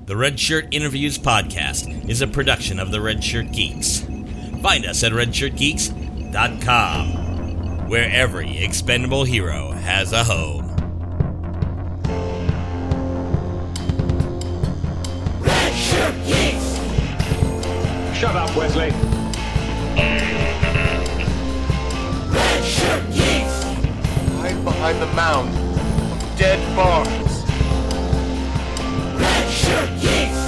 The Red Shirt Interviews podcast is a production of the Red Shirt Geeks. Find us at redshirtgeeks.com, where every expendable hero has a home. Red Shirt Geeks! Shut up, Wesley. Red Shirt Geeks! Hide behind the mound of dead bars. Red Shirt Geeks!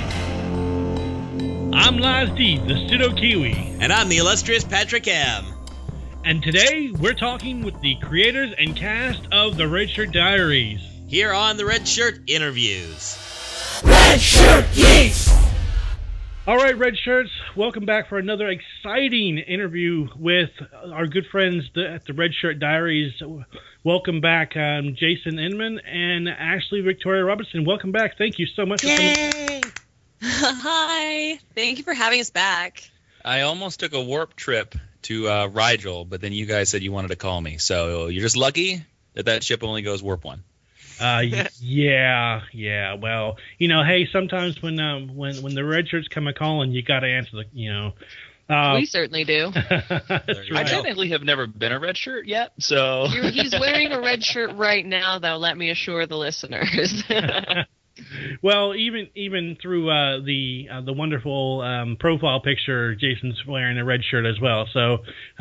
I'm Laz D, the Pseudo Kiwi. And I'm the illustrious Patrick M. And today, we're talking with the creators and cast of the Red Shirt Diaries. Here on the Red Shirt Interviews. Red Shirt Geeks! All right, Red Shirts, welcome back for another exciting interview with our good friends at the Red Shirt Diaries. Welcome back, Jason Inman and Ashley Victoria Robertson. Welcome back. Thank you so much for coming. Yay! Hi. Thank you for having us back. I almost took a warp trip to Rigel, but then you guys said you wanted to call me. So you're just lucky that ship only goes warp 1. Yeah. Well, hey, sometimes when the Red Shirts come a calling, you got to answer the. We certainly do. That's I right. technically have never been a red shirt yet, so He's wearing a red shirt right now, though. Let me assure the listeners. Well, even through the wonderful profile picture, Jason's wearing a red shirt as well. So,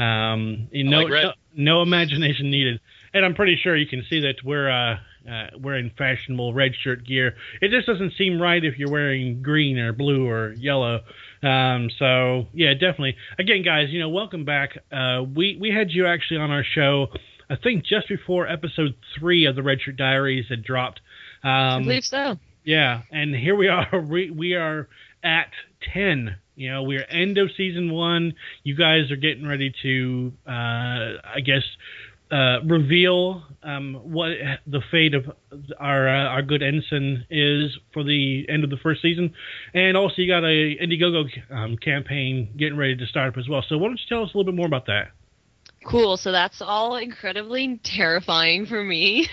no imagination needed. And I'm pretty sure you can see that we're in fashionable red shirt gear. It just doesn't seem right if you're wearing green or blue or yellow. So yeah, definitely. Again, guys, welcome back. We had you actually on our show, I think just before episode 3 of the Red Shirt Diaries had dropped. I believe so. Yeah, and here we are. We are at 10. We're end of season 1. You guys are getting ready to, reveal what the fate of our good ensign is for the end of the first season, and also you got a Indiegogo campaign getting ready to start up as well. So why don't you tell us a little bit more about that? Cool. So that's all incredibly terrifying for me.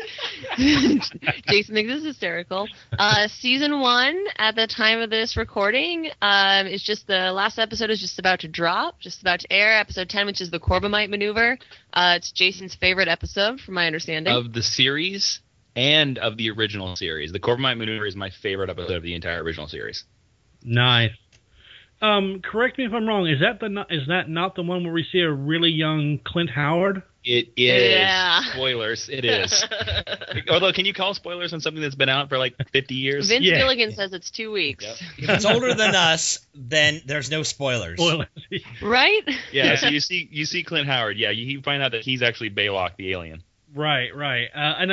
Jason thinks it's hysterical. Season 1, at the time of this recording, is just the last episode is just about to drop, just about to air. Episode 10, which is the Corbomite Maneuver. It's Jason's favorite episode, from my understanding. of the series and of the original series. The Corbomite Maneuver is my favorite episode of the entire original series. Nice. Correct me if I'm wrong. Is that not the one where we see a really young Clint Howard? It is. Yeah. Spoilers. It is. Although, can you call spoilers on something that's been out for like 50 years? Vince Gilligan says it's 2 weeks. Yep. If it's older than us, then there's no spoilers. Right? Yeah, so you see Clint Howard. Yeah, you find out that he's actually Baylock the alien. Right. And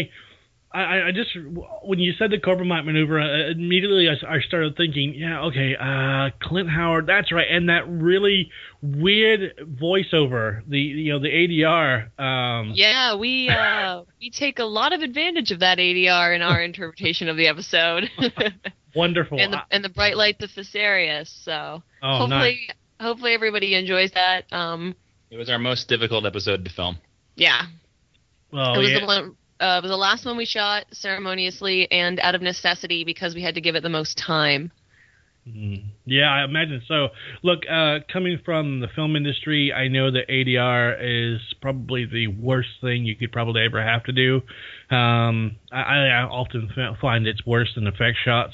I just, when you said the Corbomite Maneuver, immediately I started thinking, Clint Howard, that's right, and that really weird voiceover, the ADR. Yeah, we take a lot of advantage of that ADR in our interpretation of the episode. Wonderful. and the bright lights of Thessarius. So nice. hopefully everybody enjoys that. It was our most difficult episode to film. Yeah. Well, It was the one. It was the last one we shot ceremoniously and out of necessity because we had to give it the most time. Yeah, I imagine so. Look, coming from the film industry, I know that ADR is probably the worst thing you could probably ever have to do. I often find it's worse than effect shots.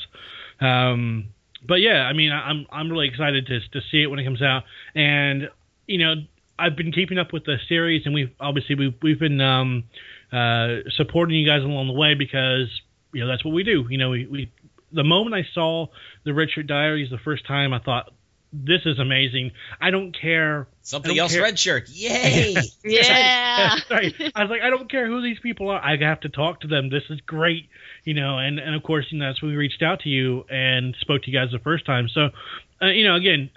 But yeah, I'm really excited to see it when it comes out. And I've been keeping up with the series, and we've been supporting you guys along the way because that's what we do. We the moment I saw the Red Shirt Diaries the first time, I thought, this is amazing. I don't care. Something else, Red Shirt. Yay! Yeah. Right. I was like, I don't care who these people are. I have to talk to them. This is great. And of course, that's when we reached out to you and spoke to you guys the first time. So, again,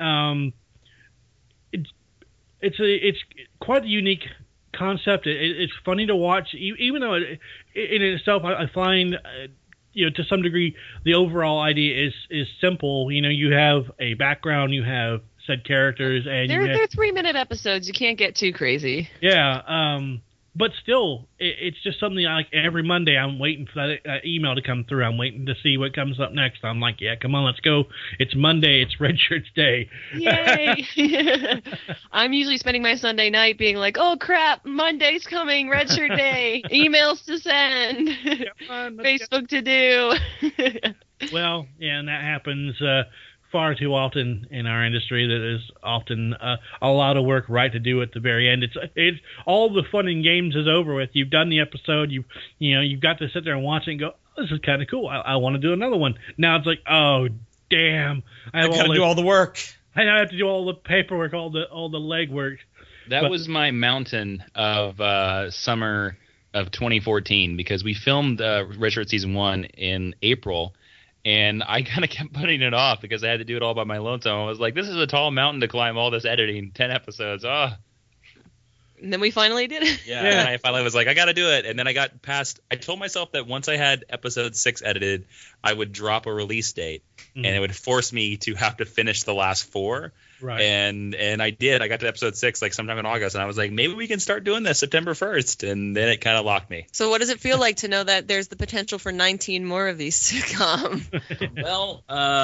it's quite a unique concept. It's funny to watch, even though in itself I find to some degree the overall idea is simple. You have a background, you have said characters, and they're 3-minute episodes. You can't get too crazy. Yeah, but still, it's just something like every Monday I'm waiting for that email to come through. I'm waiting to see what comes up next. I'm like, yeah, come on, let's go. It's Monday. It's Red Shirts Day. Yay! I'm usually spending my Sunday night being like, oh crap, Monday's coming, Red Shirt Day, emails to send, Facebook to do. Well, yeah, and that happens far too often in our industry. That is often a lot of work right to do at the very end. It's all the fun and games is over with. You've done the episode. You've got to sit there and watch it and go, oh, this is kind of cool. I want to do another one. Now it's like, oh damn, I got to do all the work. I have to do all the paperwork, all the legwork. That was my mountain of summer of 2014 because we filmed Red Shirt Season 1 in April. And I kind of kept putting it off because I had to do it all by my lonesome. I was like, this is a tall mountain to climb, all this editing, 10 episodes. Oh. And then we finally did it. Yeah. And I finally was like, I got to do it. And then I got past – I told myself that once I had episode 6 edited, I would drop a release date. Mm-hmm. And it would force me to have to finish the last 4. Right. And I did. I got to episode 6 like sometime in August. And I was like, maybe we can start doing this September 1st. And then it kind of locked me. So what does it feel like to know that there's the potential for 19 more of these to come? Well,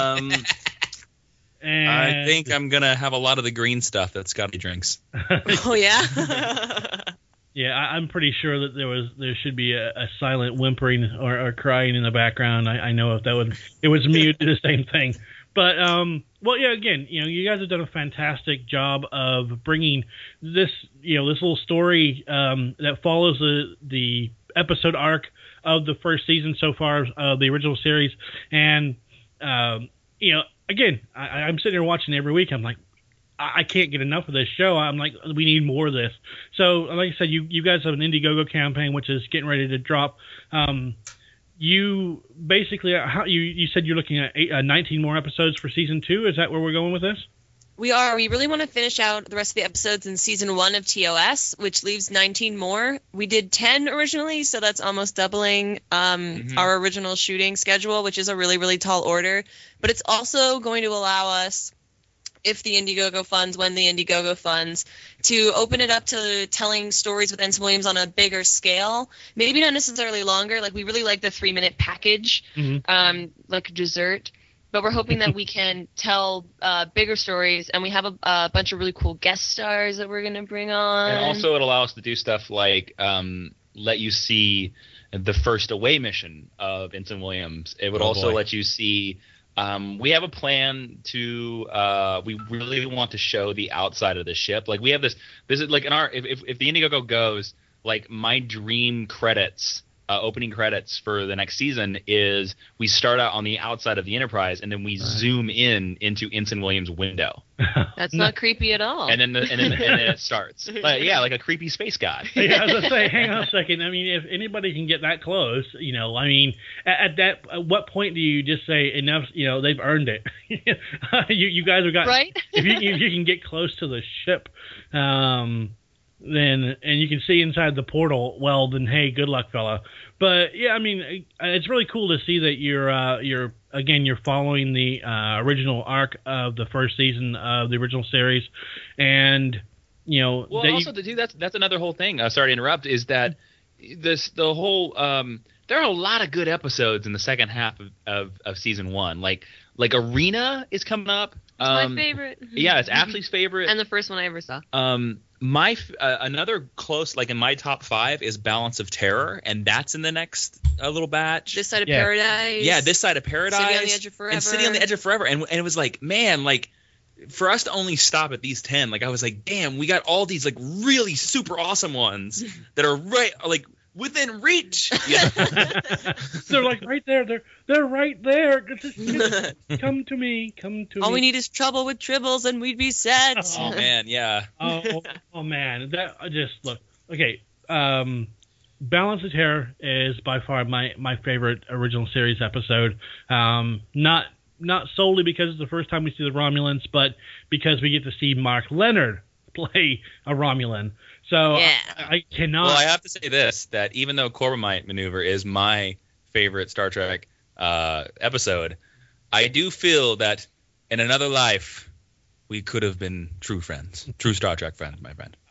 I think I'm going to have a lot of the green stuff that Scotty drinks. Oh, yeah? Yeah, I'm pretty sure that there should be a silent whimpering or crying in the background. I know if it was me who did the same thing. But, well, yeah, again, you guys have done a fantastic job of bringing this, this little story that follows the episode arc of the first season so far of the original series. And, again, I'm sitting here watching every week. I'm like, I can't get enough of this show. I'm like, we need more of this. So, like I said, you guys have an Indiegogo campaign, which is getting ready to drop. You basically, you said you're looking at 19 more episodes for season 2. Is that where we're going with this? We are. We really want to finish out the rest of the episodes in season 1 of TOS, which leaves 19 more. We did 10 originally, so that's almost doubling our original shooting schedule, which is a really, really tall order. But it's also going to allow us, if the Indiegogo funds, when the Indiegogo funds, to open it up to telling stories with Ensign Williams on a bigger scale. Maybe not necessarily longer. Like, we really like the 3-minute package, like dessert. But we're hoping that we can tell bigger stories, and we have a bunch of really cool guest stars that we're going to bring on. And also it'll allow us to do stuff like let you see the first away mission of Ensign Williams. It would let you see we have a plan to we really want to show the outside of the ship. Like, we have this is like in our if the Indiegogo goes, like, my dream credits, opening credits for the next season is we start out on the outside of the Enterprise and then we zoom into Ensign Williams' window. That's not creepy at all. And then it starts. Like a creepy space guy. Yeah, I was gonna say, hang on a second. I mean, if anybody can get that close, I mean, at what point do you just say enough? They've earned it. you guys have got right. if you can get close to the ship, then and you can see inside the portal, well, then hey, good luck, fella. But yeah, I mean, it's really cool to see that you're following the original arc of the first season of the original series, and Well, also that's another whole thing. Sorry to interrupt. Is that the whole there are a lot of good episodes in the second half of season 1. Like Arena is coming up. It's my favorite. Yeah, it's Ashley's favorite, and the first one I ever saw. Another close, like in my top 5, is Balance of Terror, and that's in the next little batch. This Side of Paradise. Yeah, This Side of Paradise. City on the Edge of Forever. And City on the Edge of Forever. And it was like, man, like, for us to only stop at these 10, like, I was like, damn, we got all these, like, really super awesome ones that are like within reach. Yeah. They're like right there. They're right there. Come to me. All we need is trouble with Tribbles, and we'd be set. Oh man, yeah. Oh man, that just look. Okay, Balance of Terror is by far my favorite original series episode. Not solely because it's the first time we see the Romulans, but because we get to see Mark Leonard play a Romulan. So yeah. I cannot. Well, I have to say this, that even though Corbomite Maneuver is my favorite Star Trek episode, I do feel that in another life we could have been true friends, true Star Trek friends, my friend.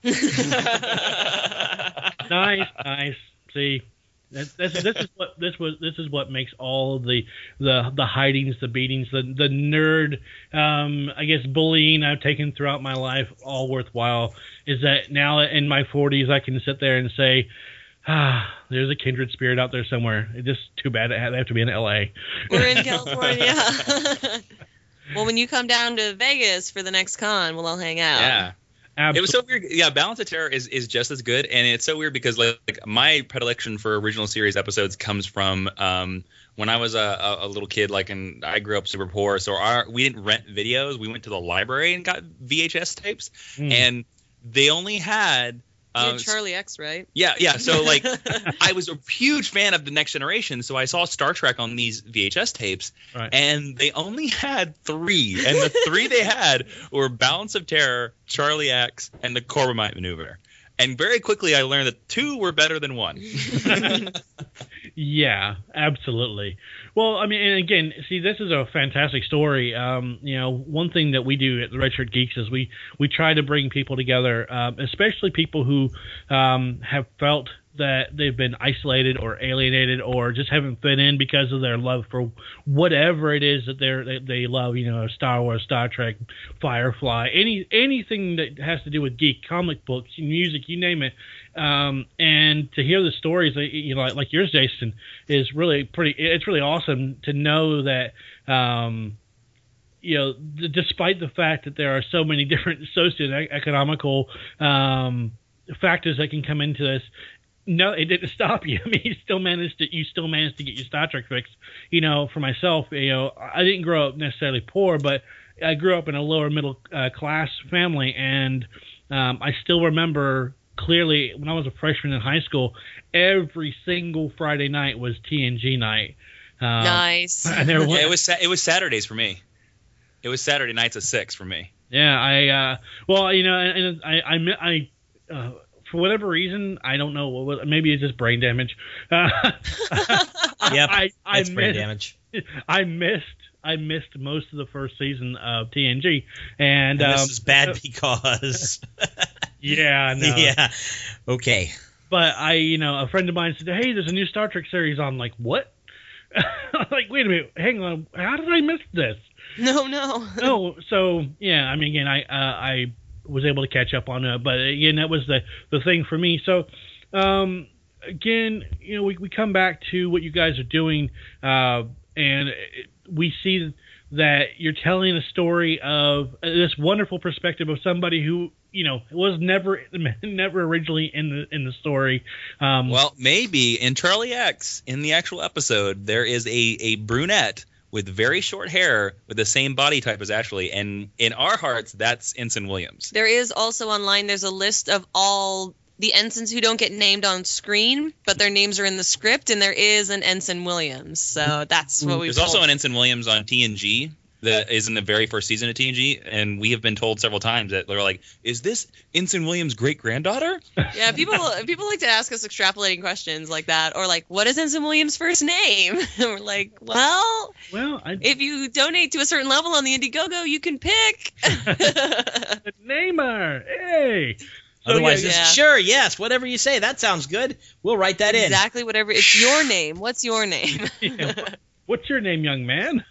Nice. See, this is what makes all the hidings, the beatings, the nerd, I guess bullying I've taken throughout my life all worthwhile. Is that now in my 40s I can sit there and say, there's a kindred spirit out there somewhere. It's just too bad they have to be in LA. We're in California. Well, when you come down to Vegas for the next con, we'll all hang out. Yeah. Absolutely. It was so weird. Yeah, Balance of Terror is just as good, and it's so weird because like my predilection for original series episodes comes from when I was a little kid. And I grew up super poor, so we didn't rent videos. We went to the library and got VHS tapes, and they only had. Charlie X, right? Yeah. So I was a huge fan of The Next Generation, so I saw Star Trek on these VHS tapes, right. And they only had 3, and the 3 they had were Balance of Terror, Charlie X, and the Corbomite Maneuver. And very quickly I learned that 2 were better than 1. Yeah, absolutely. Well, I mean, and again, see, this is a fantastic story. One thing that we do at the Red Shirt Geeks is we try to bring people together, especially people who have felt that they've been isolated or alienated or just haven't fit in because of their love for whatever it is that they love. Star Wars, Star Trek, Firefly, anything that has to do with geek, comic books, music, you name it. And to hear the stories, like yours, Jason, is really it's really awesome to know that, despite the fact that there are so many different socioeconomical factors that can come into this, no, it didn't stop you. I mean, you still managed to get your Star Trek fix. For myself, I didn't grow up necessarily poor, but I grew up in a lower middle class family, and I still remember clearly when I was a freshman in high school, every single Friday night was TNG night. Nice. It was Saturdays for me. It was Saturday nights at 6 for me. Yeah, I for whatever reason, I don't know. Maybe it's just brain damage. Yep, it's brain damage. I missed most of the first season of TNG, and this is bad because. Yeah, no. Yeah. Okay. But a friend of mine said, "Hey, there's a new Star Trek series on." I'm like, what? I'm like, wait a minute, hang on. How did I miss this? No. No. So yeah, I mean, again, I was able to catch up on it, but again, that was the thing for me. So, again, we come back to what you guys are doing, and we see that you're telling a story of this wonderful perspective of somebody who was never originally in the story. Well, maybe in Charlie X, in the actual episode, there is a brunette with very short hair with the same body type as Ashley, and in our hearts, that's Ensign Williams. There is also online, there's a list of all the ensigns who don't get named on screen, but their names are in the script, and there is an Ensign Williams. So that's what we've There's also an Ensign Williams on TNG that is in the very first season of TNG, and we have been told several times that they're like, is this Ensign Williams' great-granddaughter? Yeah, people like to ask us extrapolating questions like that, or like, what is Ensign Williams' first name? And we're like, if you donate to a certain level on the Indiegogo, you can pick. Name her. Hey. So otherwise, sure, yes, whatever you say, that sounds good. We'll write that in. Exactly, whatever. It's your name. What's your name? What's your name, young man?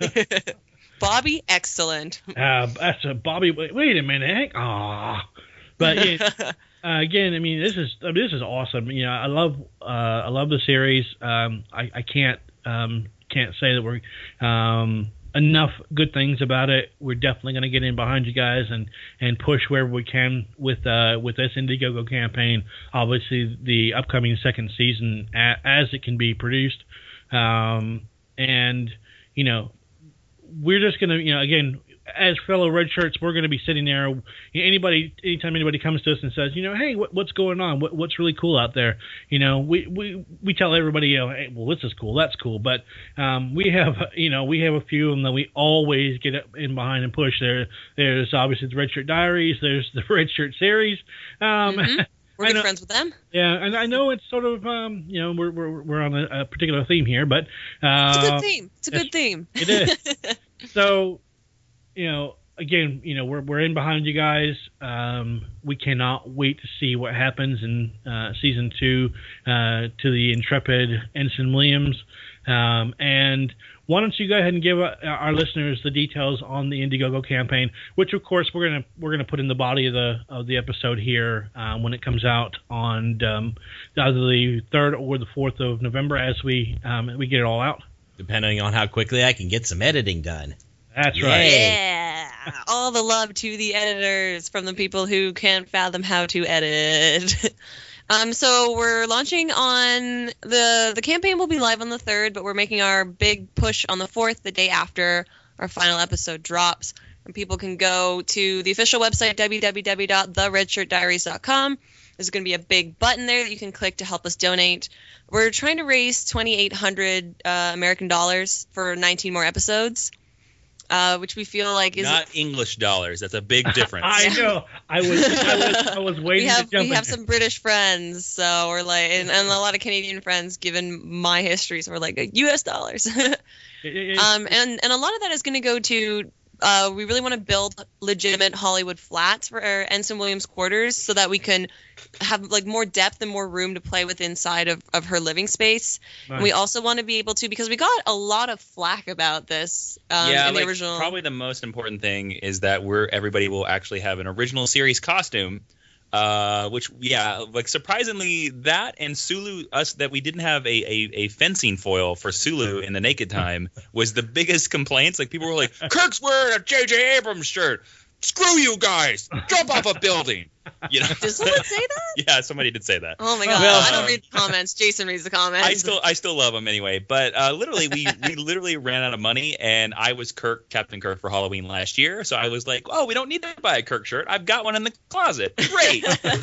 Bobby, excellent. That's a Bobby. Wait a minute. But again, I mean, this is awesome. I love the series. I can't say that we're enough good things about it. We're definitely going to get in behind you guys and push wherever we can with this Indiegogo campaign. Obviously, the upcoming second season as it can be produced, and we're just going to, again, as fellow red shirts, we're going to be sitting there. Anytime anybody comes to us and says, hey, what's going on? What's really cool out there? We tell everybody, hey, well, this is cool, that's cool. But we have a few of them that we always get in behind and push. There's obviously the Red Shirt Diaries. There's the Red Shirt series. We're good friends with them. Yeah, and I know it's sort of we're on a particular theme here, but it's a good theme. It's a good theme. It is. So, again, we're in behind you guys. We cannot wait to see what happens in season 2 to the intrepid Ensign Williams. And why don't you go ahead and give our listeners the details on the Indiegogo campaign, which of course we're gonna put in the body of the episode here when it comes out on either the 3rd or the 4th of November as we get it all out. Depending on how quickly I can get some editing done. That's right. Yeah. All the love to the editors from the people who can't fathom how to edit. So we're launching on the campaign will be live on the 3rd, but we're making our big push on the 4th, the day after our final episode drops. And people can go to the official website, www.theredshirtdiaries.com. There's going to be a big button there that you can click to help us donate. We're trying to raise $2,800 American dollars for 19 more episodes. Which we feel like is not English dollars. That's a big difference. I know. I was waiting to jump in. We have some British friends, so we're like, and a lot of Canadian friends. Given my history, so we're like U.S. dollars. And a lot of that is going to go to. We really want to build legitimate Hollywood flats for our Ensign Williams quarters, so that we can have like more depth and more room to play with inside of her living space. Nice. And we also want to be able to, because we got a lot of flack about this in the original. Probably the most important thing is that everybody will actually have an original series costume. Which surprisingly, that and Sulu, that we didn't have a fencing foil for Sulu in the Naked Time was the biggest complaints. Like, people were like, Kirk's wearing a J.J. Abrams shirt. Screw you guys! Jump off a building! Did someone say that? Yeah, somebody did say that. Oh my god! Well, I don't read the comments. Jason reads the comments. I still love them anyway. But literally, we literally ran out of money, and I was Captain Kirk for Halloween last year, so I was like, oh, we don't need to buy a Kirk shirt. I've got one in the closet. Great.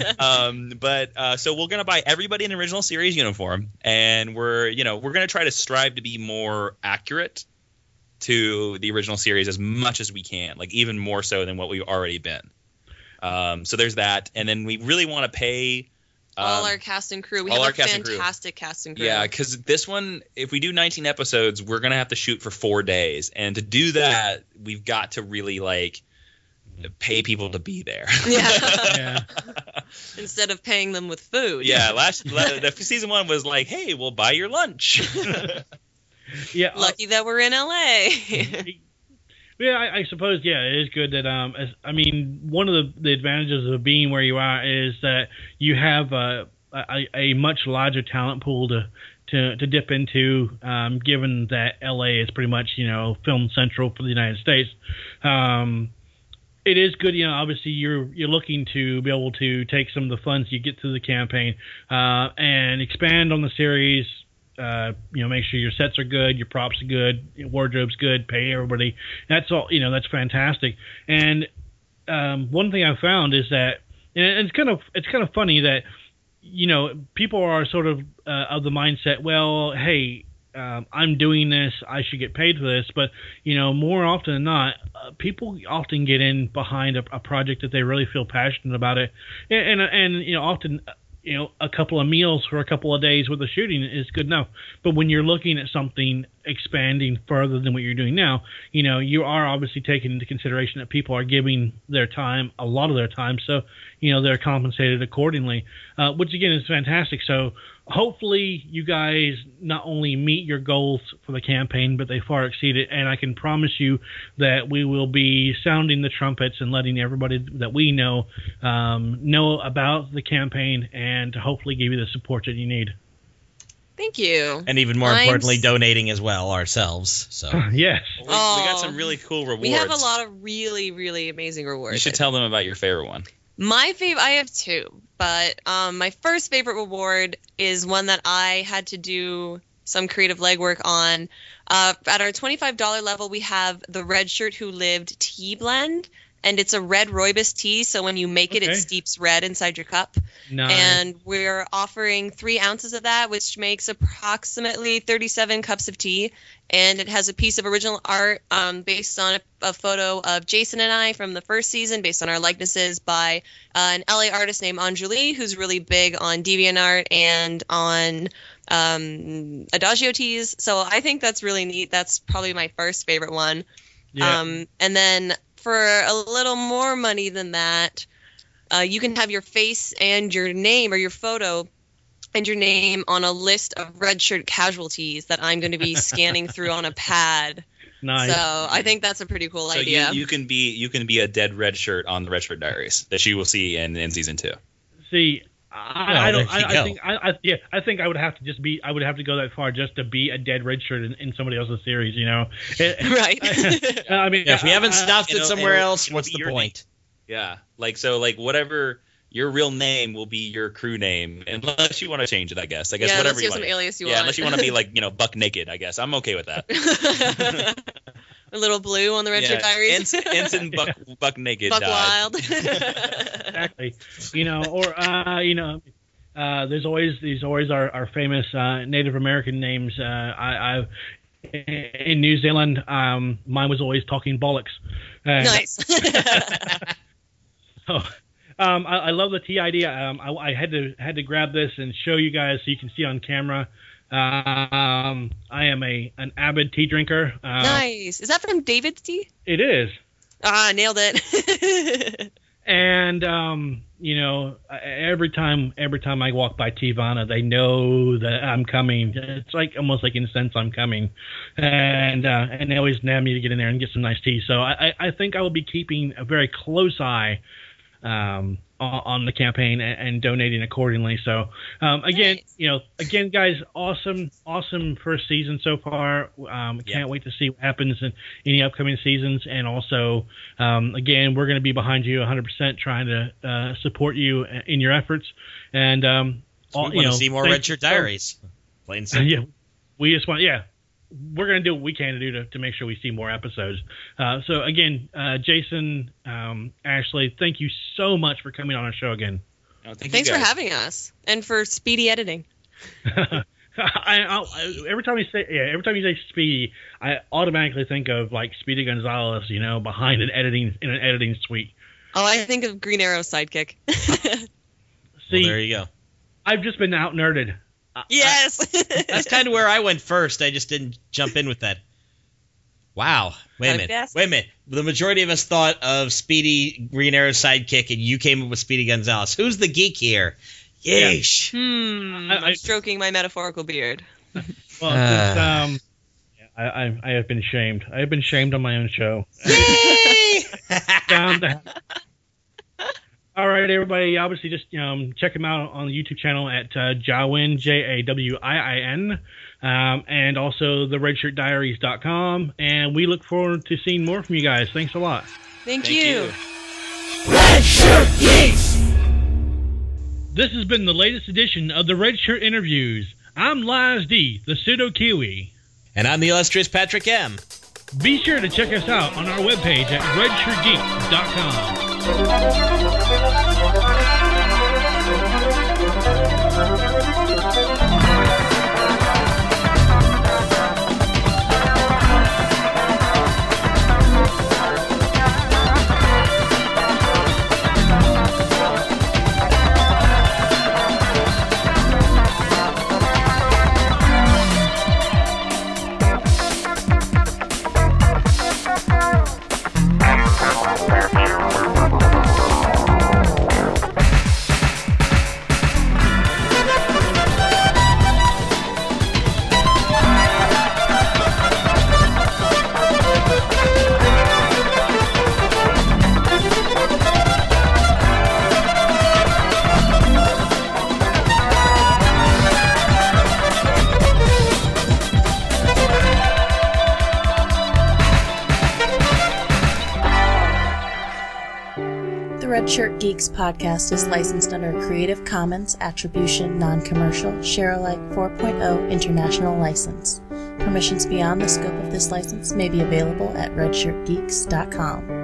So we're gonna buy everybody an original series uniform, and we're gonna try to strive to be more accurate to the original series as much as we can, like even more so than what we've already been. So there's that, and then we really want to pay all our cast and crew. We have a fantastic cast and crew. Yeah, because this one, if we do 19 episodes, we're gonna have to shoot for 4 days, and to do that, we've got to really pay people to be there. Yeah. Instead of paying them with food. Yeah, the season 1 was like, hey, we'll buy your lunch. Yeah, lucky that we're in LA. Yeah, I suppose. Yeah, it is good that. One of the advantages of being where you are is that you have a much larger talent pool to dip into. Given that LA is pretty much film central for the United States. It is good, obviously you're looking to be able to take some of the funds you get through the campaign and expand on the series. Make sure your sets are good, your props are good, your wardrobe's good, pay everybody. That's all. That's fantastic. And one thing I found is that, and it's kind of funny that people are sort of the mindset, well, hey, I'm doing this, I should get paid for this. But more often than not, people often get in behind a project that they really feel passionate about it, and often. A couple of meals for a couple of days with the shooting is good enough. But when you're looking at something expanding further than what you're doing now, you are obviously taking into consideration that people are giving their time, a lot of their time, so they're compensated accordingly, which again is fantastic. So hopefully you guys not only meet your goals for the campaign, but they far exceed it. And I can promise you that we will be sounding the trumpets and letting everybody that we know about the campaign, and to hopefully give you the support that you need. Thank you. And even more importantly, donating as well ourselves. So yes, we got some really cool rewards. We have a lot of really, really amazing rewards. You should tell them about your favorite one. My favorite, I have two, but my first favorite reward is one that I had to do some creative legwork on. At our $25 level, we have the Red Shirt Who Lived tea blend, and it's a red rooibos tea, so when you make it, it steeps red inside your cup. Nice. And we're offering 3 ounces of that, which makes approximately 37 cups of tea. And it has a piece of original art based on a photo of Jason and I from the first season, based on our likenesses, by an LA artist named Anjali, who's really big on DeviantArt and on Adagio teas. So I think that's really neat. That's probably my first favorite one. Yeah. And then for a little more money than that, you can have your face and your name or your photo and your name on a list of red shirt casualties that I'm going to be scanning through on a pad. Nice. So I think that's a pretty cool idea. You can be a dead red shirt on the Red Shirt Diaries that you will see in season 2. See, I think I would have to I would have to go that far just to be a dead red shirt in somebody else's series, you know. Right. I mean, if we haven't stuffed it somewhere else, what's the point? Yeah. Like whatever. Your real name will be your crew name, unless you want to change it, I guess. Yeah, whatever you want. Some alias you want. Yeah, unless you want to be like, Buck Naked, I guess. I'm okay with that. A little blue on the Red Shirt Diaries. Ensign Buck Naked. Buck died. Wild. Exactly. There's always our famous Native American names. In New Zealand, mine was always Talking Bollocks. Nice. So, I love the tea idea. I had to grab this and show you guys so you can see on camera. I am an avid tea drinker. Nice. Is that from David's Tea? It is. Nailed it. And every time I walk by Teavana, they know that I'm coming. It's like almost like in a sense I'm coming, and they always nab me to get in there and get some nice tea. So I think I will be keeping a very close eye on the campaign and donating accordingly. So again, nice. Guys, awesome first season so far. Can't wait to see what happens in any upcoming seasons. And also, again, we're going to be behind you 100%, trying to support you in your efforts. And we want to see more Red Shirt Diaries. Plain simple. Yeah, we just want. Yeah. We're going to do what we can to make sure we see more episodes. So, again, Jason, Ashley, thank you so much for coming on our show again. Thanks for having us and for speedy editing. Every time you say Speedy, I automatically think of like Speedy Gonzalez, behind an editing suite. Oh, I think of Green Arrow's sidekick. See, there you go. I've just been out nerded. Yes. That's kind of where I went first. I just didn't jump in with that. Wow. Wait a minute. The majority of us thought of Speedy Green Arrow's sidekick, and you came up with Speedy Gonzalez. Who's the geek here? Yeesh. I'm stroking my metaphorical beard. Well, I have been shamed. I have been shamed on my own show. Yay! All right, everybody. Obviously, just check him out on the YouTube channel at Jawin, Jawin, and also the redshirtdiaries.com. And we look forward to seeing more from you guys. Thanks a lot. Thank you. Red Shirt Geeks! This has been the latest edition of the Red Shirt Interviews. I'm Laz D, the pseudo Kiwi. And I'm the illustrious Patrick M. Be sure to check us out on our webpage at redshirtgeeks.com. Red Shirt Geeks podcast is licensed under a Creative Commons Attribution Non-Commercial Share-alike 4.0 International License. Permissions beyond the scope of this license may be available at redshirtgeeks.com.